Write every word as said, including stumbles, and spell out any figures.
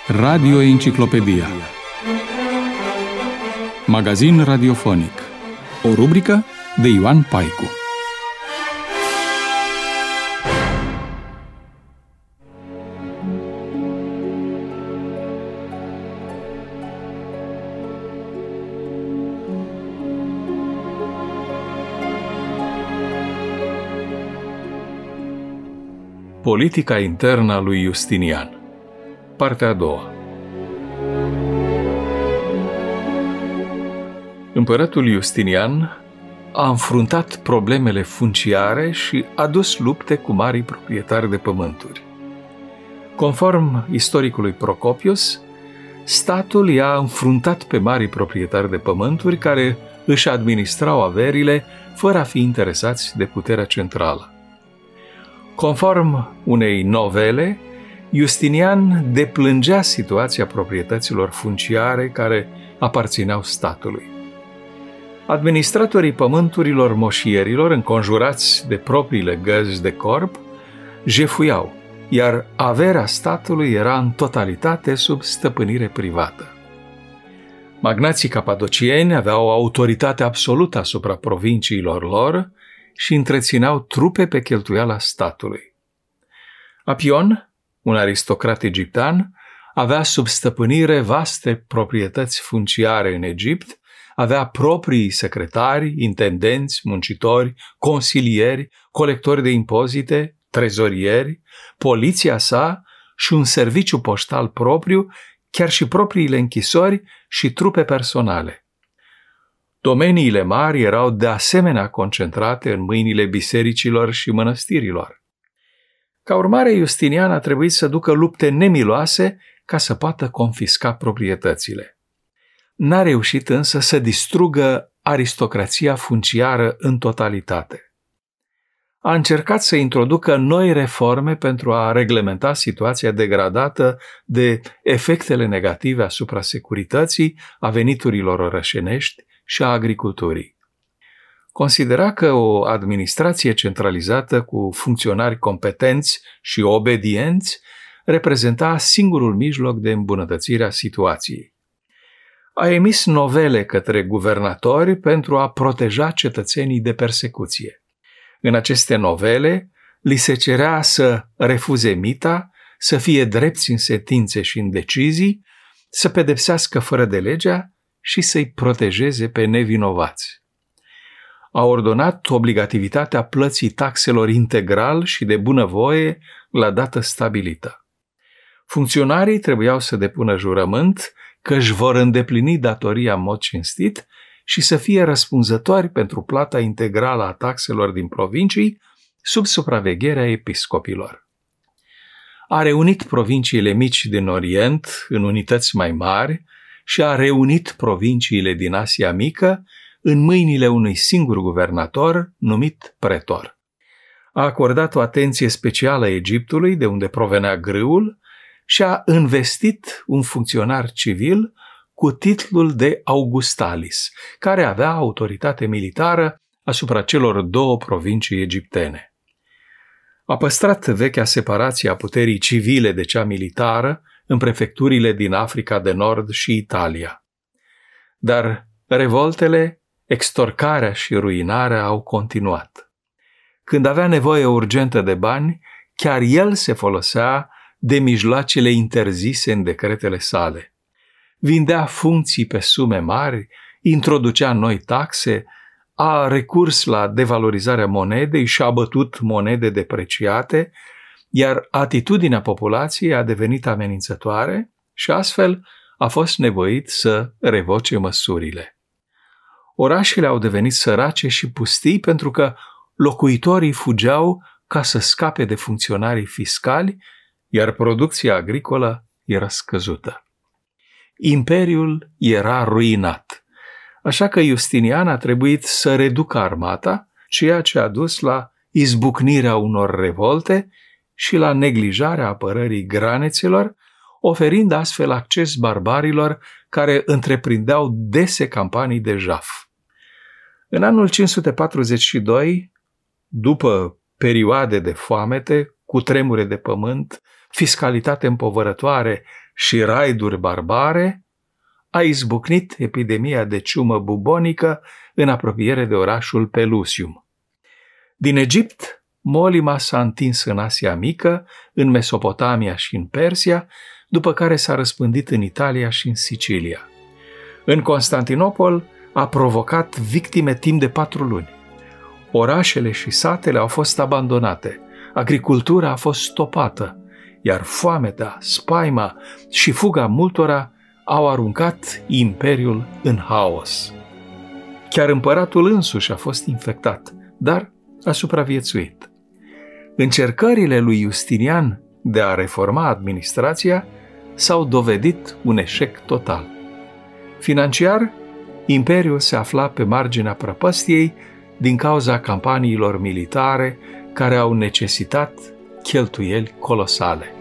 Radio Enciclopedia. Magazin radiofonic. O rubrică de Ioan Paicu. Politica internă a lui Justinian. Partea a doua. Împăratul Justinian a înfruntat problemele funciare și a dus lupte cu marii proprietari de pământuri. Conform istoricului Procopius, statul i-a înfruntat pe marii proprietari de pământuri care își administrau averile fără a fi interesați de puterea centrală. Conform unei novele, Justinian deplângea situația proprietăților funciare care aparțineau statului. Administratorii pământurilor moșierilor, înconjurați de propriile găzi de corp, jefuiau, iar averea statului era în totalitate sub stăpânire privată. Magnații capadocieni aveau o autoritate absolută asupra provinciilor lor și întrețineau trupe pe cheltuiala statului. Apion, un aristocrat egiptean, avea sub stăpânire vaste proprietăți funciare în Egipt, avea proprii secretari, intendenți, muncitori, consilieri, colectori de impozite, trezorieri, poliția sa și un serviciu poștal propriu, chiar și propriile închisori și trupe personale. Domeniile mari erau de asemenea concentrate în mâinile bisericilor și mănăstirilor. Ca urmare, Justinian a trebuit să ducă lupte nemiloase ca să poată confisca proprietățile. N-a reușit însă să distrugă aristocrația funciară în totalitate. A încercat să introducă noi reforme pentru a reglementa situația degradată de efectele negative asupra securității, a veniturilor orășenești și a agriculturii. Considera că o administrație centralizată cu funcționari competenți și obedienți reprezenta singurul mijloc de îmbunătățire a situației. A emis novele către guvernatori pentru a proteja cetățenii de persecuție. În aceste novele li se cerea să refuze mita, să fie drepți în sentințe și în decizii, să pedepsească fără de legea și să-i protejeze pe nevinovați. A ordonat obligativitatea plății taxelor integral și de bunăvoie la dată stabilită. Funcționarii trebuiau să depună jurământ că își vor îndeplini datoria în mod cinstit și să fie răspunzători pentru plata integrală a taxelor din provincii sub supravegherea episcopilor. A reunit provinciile mici din Orient în unități mai mari și a reunit provinciile din Asia Mică în mâinile unui singur guvernator numit pretor. A acordat o atenție specială Egiptului, de unde provenea grâul, și a investit un funcționar civil cu titlul de Augustalis, care avea autoritate militară asupra celor două provincii egiptene. A păstrat vechea separație a puterii civile de cea militară în prefecturile din Africa de Nord și Italia. Dar revoltele, extorcarea și ruinarea au continuat. Când avea nevoie urgentă de bani, chiar el se folosea de mijloacele interzise în decretele sale. Vindea funcții pe sume mari, introducea noi taxe, a recurs la devalorizarea monedei și a bătut monede depreciate, iar atitudinea populației a devenit amenințătoare și astfel a fost nevoit să revoce măsurile. Orașele au devenit sărace și pustii pentru că locuitorii fugeau ca să scape de funcționarii fiscali, iar producția agricolă era scăzută. Imperiul era ruinat, așa că Justinian a trebuit să reducă armata, ceea ce a dus la izbucnirea unor revolte și la neglijarea apărării granițelor, oferind astfel acces barbarilor care întreprindeau dese campanii de jaf. În anul cinci sute patruzeci și doi, după perioade de foamete, cu tremure de pământ, fiscalitate împovărătoare și raiduri barbare, a izbucnit epidemia de ciumă bubonică în apropiere de orașul Pelusium. Din Egipt, molima s-a întins în Asia Mică, în Mesopotamia și în Persia, după care s-a răspândit în Italia și în Sicilia. În Constantinopol a provocat victime timp de patru luni. Orașele și satele au fost abandonate, agricultura a fost stopată, iar foamea, spaima și fuga multora au aruncat imperiul în haos. Chiar împăratul însuși a fost infectat, dar a supraviețuit. Încercările lui Justinian de a reforma administrația s-au dovedit un eșec total. Financiar, imperiul se afla pe marginea prăpăstiei din cauza campaniilor militare care au necesitat cheltuieli colosale.